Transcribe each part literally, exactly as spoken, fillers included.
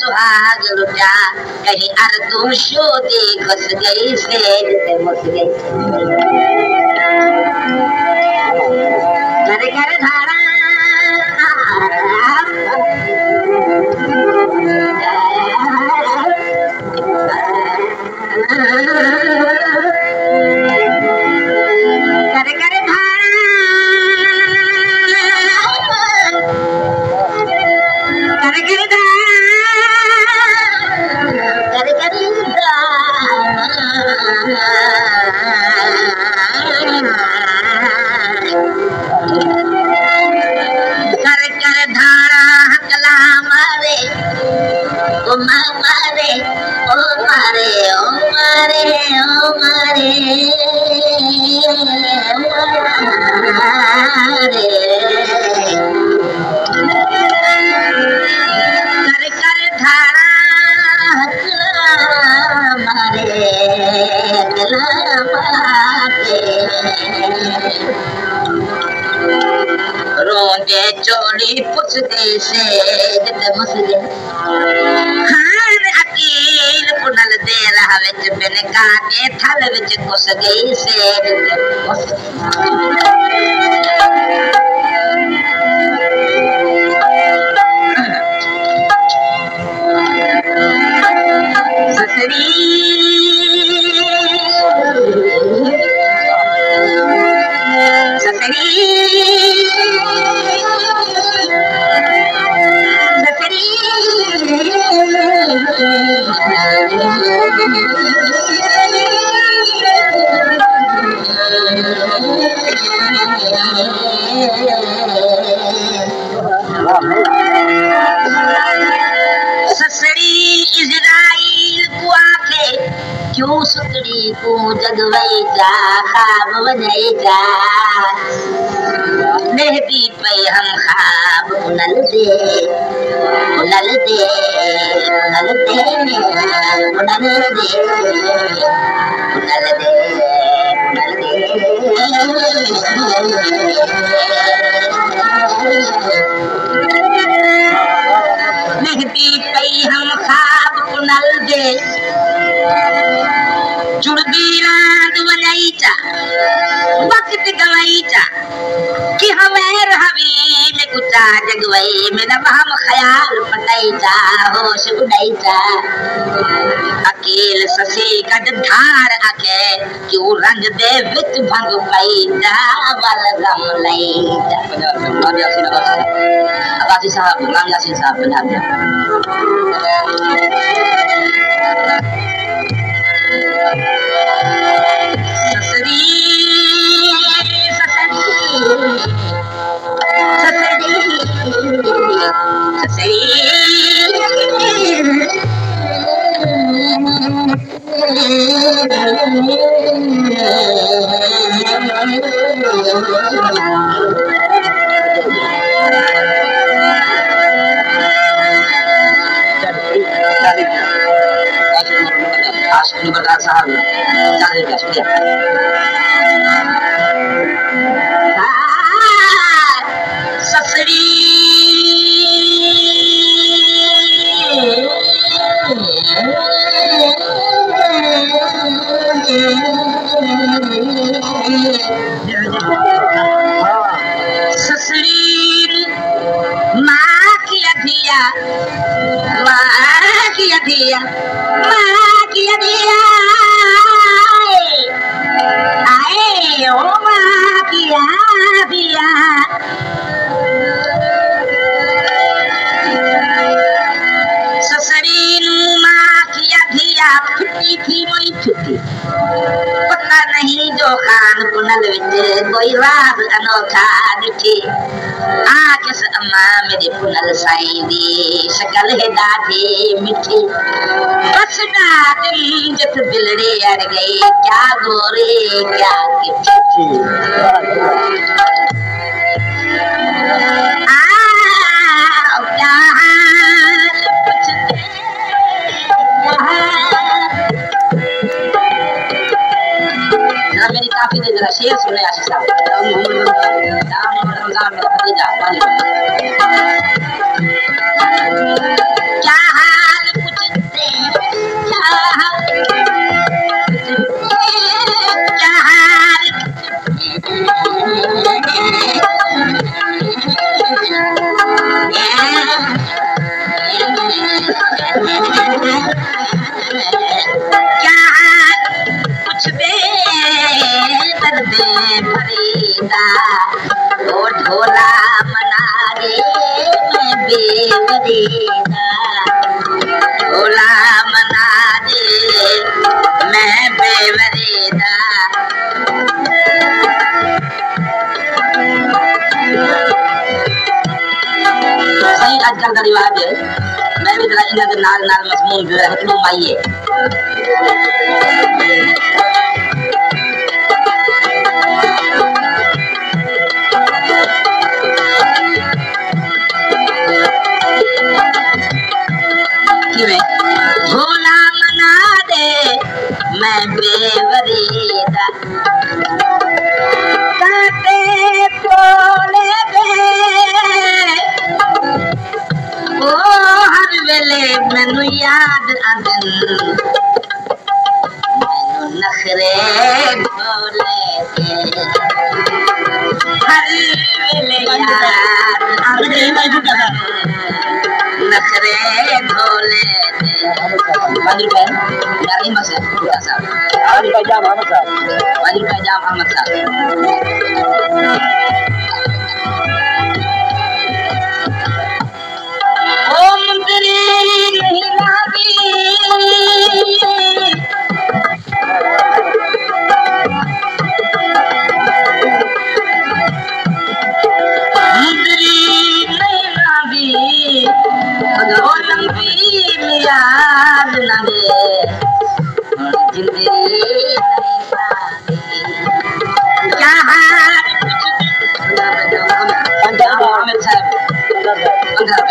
सुहाग लुटा कहीं अर्दू शो दे घुस गई सेज पे मुस गई कर कर धारा कर कर धारा कर कर कर कर धारा हकला मारे ओ मारे ओ मारे ओ मारे ओ मारे कर कर धारा हकला मारे हकला मारे रोंदे चोली पुछदे से जद मुसदे खान अकील पुनल दे राह विच बिन काके थल विच घुस गई से ससरी ससरी ससरी इज़राइल को आखे क्यों सुतड़ी को जगवई जा खाब वजई जा मेहदी पे हम खाब उनल दे उनल दे उनल दे उनल दे उनल दे मेहदी पे हम खाब उनल दे जुड़दी रात वजई जा वक्त गवई जा कि हमें हवी में कुचा जगवई में न हम ख्याल पटई जा होश उड़ई जा अकेल ससी गड धार आके क्यों रंग दे विच भंग पई जा बल गम लई जा आवाज़ी साहब राम यासीन साहब Punjab ससरी Asli berkata cari kasih ससरी ससरी माँ की अधिया माँ की अधिया माँ की अधिया आए ओ माँ की अधिया फिटी थी वही फिटी पता नहीं जो खान कुनल विच कोई राज अनोखा दिखे आके से अम्मा मेरी पुनल साईं दी शकल है दादी मिठी बस दादी जत बिलड़े अड़ गई क्या गोरे क्या किठी आ क्या मेरी काफी देर जरा शेर सुने आशीष साहब क्या हाल का रिवाज है मैं भी जरा इन्हें नाल नाल मजमून जो है तुम माइए भोला मना दे मैं बेवरीदा काटे तोले दे ओ हर वेले मैनू याद आंदन मैनू नखरे ढोले दे हर वेले याद आंदन नखरे Dhole Panjir Pen, dari Mas ya, biasa. Panjir Pajam Ahmad Sah. Panjir Pajam Ahmad Sah. Om Diri nahi lagi. Diri nahi lagi. Agar lambi याद न दे जिंदगी नहीं पानी क्या पंजाब अहमद साहब पंजाब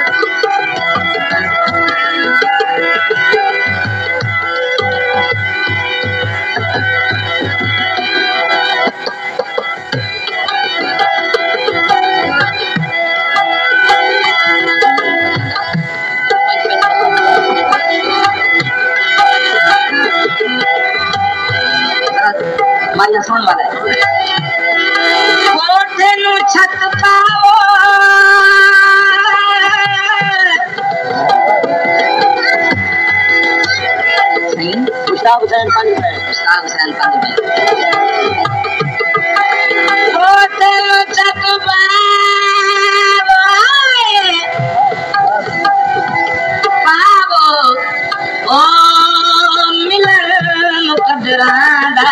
माया सुन वाला है कोठे नु छत पाओ सही मुश्ताक हुसैन पानी में मुश्ताक हुसैन पानी में कोठे नु छत पाओ ओ मिलन मुकद्दरादा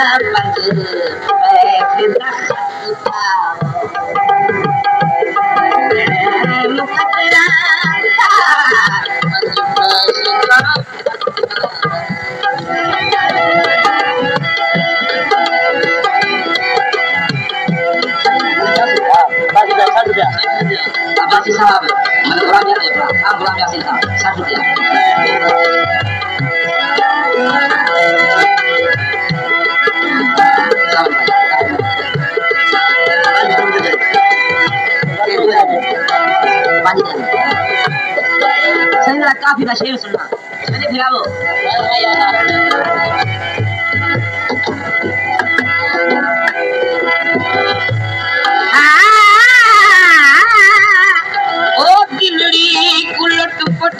Abasi sahabat, mana orang yang ada, am orang yang cinta, satu dia. Saya nak kafi dah share sunnah. Jadi फिर आओ. ओ दिलड़ी कुलट पट.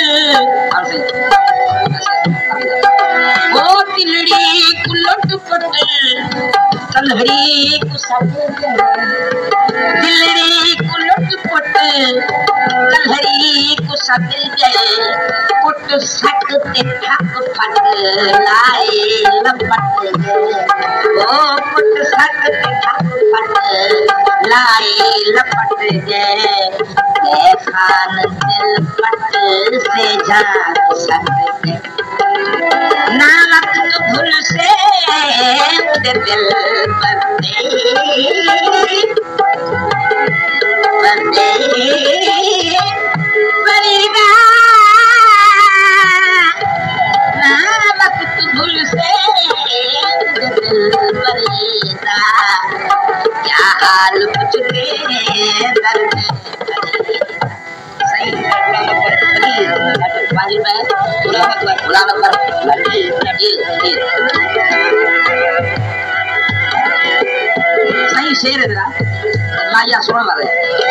ओ दिलड़ी कुलट पट. कलहरी कुसब. दिलड़ी कुलट पट. कलहरी कुसब गए. पुट सकते थक फट लाए लपट गए ओ पुट सकते थक फट लाए लपट गए ये खान दिल पट से झांक सकते नालक भूल से दिल बंदे बंदे फरीदा भूल से दिल फरीदा क्या हाल पूछ के दर्द सही बाजी में गुलाम अकबर गुलाम अकबर जी जी सही शेर है जरा माया सुन वाले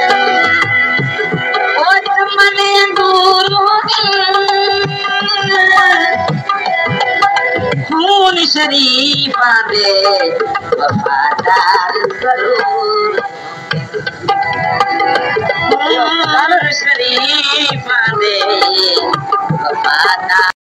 ओ तुमने दूर हो खून शरीफा दे वफादार जरूर खून शरीफा दे वफादार